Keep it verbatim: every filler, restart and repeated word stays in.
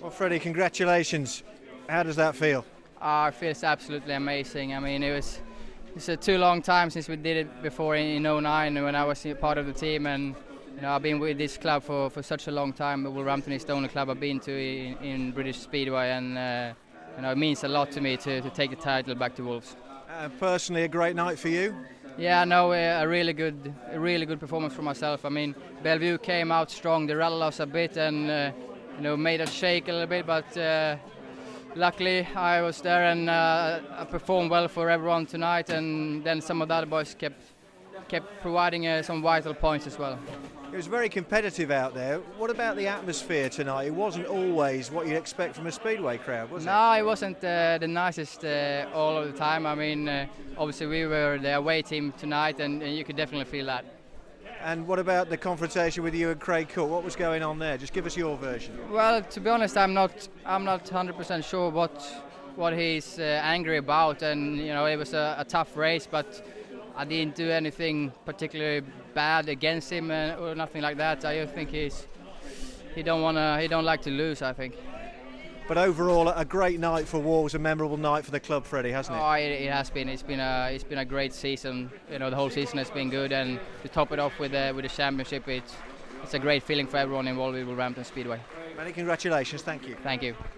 Well, Freddie, congratulations. How does that feel? Uh, it feels absolutely amazing. I mean, it was it's a too long time since we did it before in, in oh nine when I was part of the team, and you know I've been with this club for, for such a long time. Wolverhampton is the only club I've been to in, in British Speedway, and uh, you know it means a lot to me to, to take the title back to Wolves. Uh, personally, a great night for you? Yeah, no, a really good, a really good performance for myself. I mean, Bellevue came out strong. They rattled us a bit and uh, you know made us shake a little bit, but uh, luckily I was there and uh, I performed well for everyone tonight. And then some of the other boys kept kept providing uh, some vital points as well. It was very competitive out there. What about the atmosphere tonight? It wasn't always what you'd expect from a speedway crowd, was it? No, it wasn't uh, the nicest uh, all of the time. I mean, uh, obviously we were the away team tonight, and, and you could definitely feel that. And what about the confrontation with you and Craig Cook? What was going on there? Just give us your version. Well, to be honest, I'm not, I'm not one hundred percent sure what, what he's uh, angry about, and you know, it was a, a tough race, but I didn't do anything particularly bad against him uh, or nothing like that. I think he's he don't wanna he don't like to lose, I think. But overall, a great night for Wolves, a memorable night for the club, Freddie, hasn't it? Oh, it, it has been. It's been a it's been a great season. You know, the whole season has been good, and to top it off with uh, with the championship, it's it's a great feeling for everyone involved with Wolverhampton Speedway. Many congratulations. Thank you. Thank you.